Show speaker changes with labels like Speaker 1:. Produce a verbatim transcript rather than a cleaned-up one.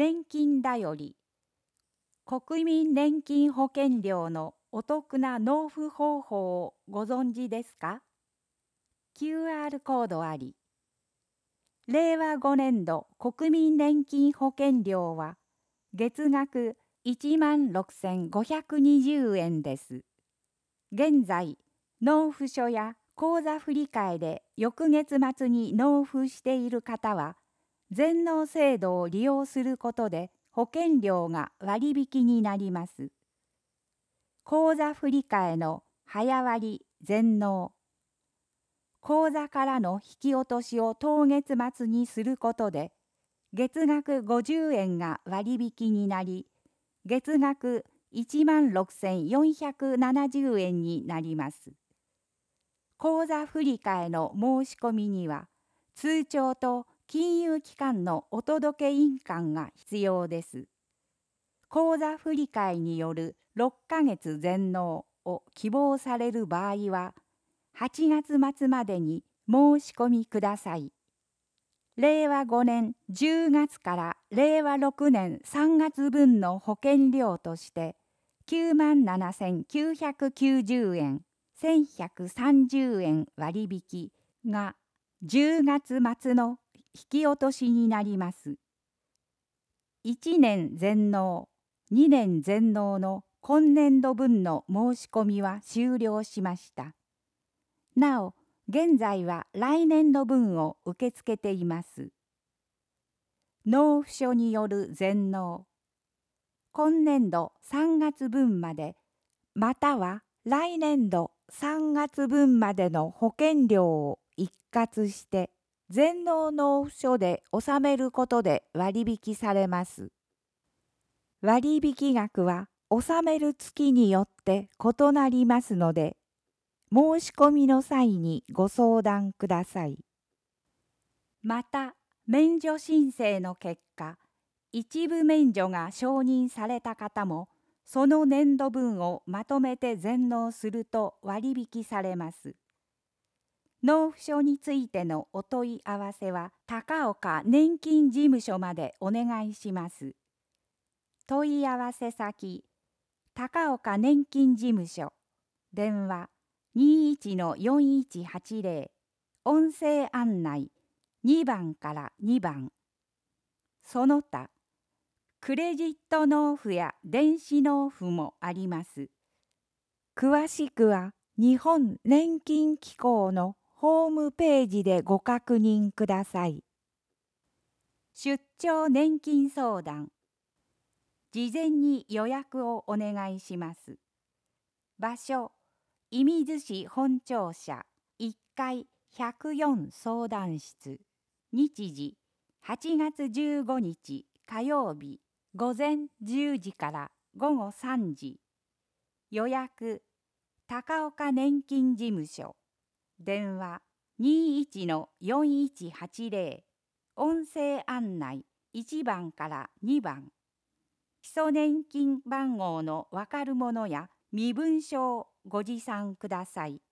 Speaker 1: 年金だより、国民年金保険料のお得な納付方法をご存知ですか？ キューアール コードあり。れいわごねん度国民年金保険料は月額いちまんろくせんごひゃくにじゅうえんです。現在、納付書や口座振替で翌月末に納付している方は、全納制度を利用することで保険料が割引になります。口座振替の早割全納。口座からの引き落としを当月末にすることで、月額ごじゅうえんが割引になり、月額いちまんろくせんよんひゃくななじゅうえんになります。口座振替の申し込みには、通帳と金融機関のお届け印鑑が必要です。口座振替によるろっかげつ全納を希望される場合は、はちがつ末までに申し込みください。れいわごねんじゅうがつかられいわろくねんさんがつぶんの保険料としてきゅうまんななせんきゅうひゃくきゅうじゅうえん、せんひゃくさんじゅうえん割引がじゅうがつ末の引き落としになります。いちねん全納、にねん全納の今年度分の申し込みは終了しました。なお、現在は来年度分を受け付けています。納付書による全納。今年度さんがつぶんまで、または来年度さんがつぶんまでの保険料を一括して全納納付書で納めることで割引されます。割引額は納める月によって異なりますので、申し込みの際にご相談ください。また、免除申請の結果、一部免除が承認された方も、その年度分をまとめて全納すると割引されます。納付書についてのお問い合わせは、高岡年金事務所までお願いします。問い合わせ先、高岡年金事務所、電話にいちのよんいちはちぜろ、音声案内にばんからにばん。その他、クレジット納付や電子納付もあります。詳しくは日本年金機構のホームページでご確認ください。出張年金相談。事前に予約をお願いします。場所、射水市本庁舎いっかいひゃくよん相談室。日時、はちがつじゅうごにち火曜日午前じゅうじからごごさんじ。予約、高岡年金事務所。電話にいちのよんいちはちぜろ。音声案内いちばんからにばん。基礎年金番号のわかるものや身分証をご持参ください。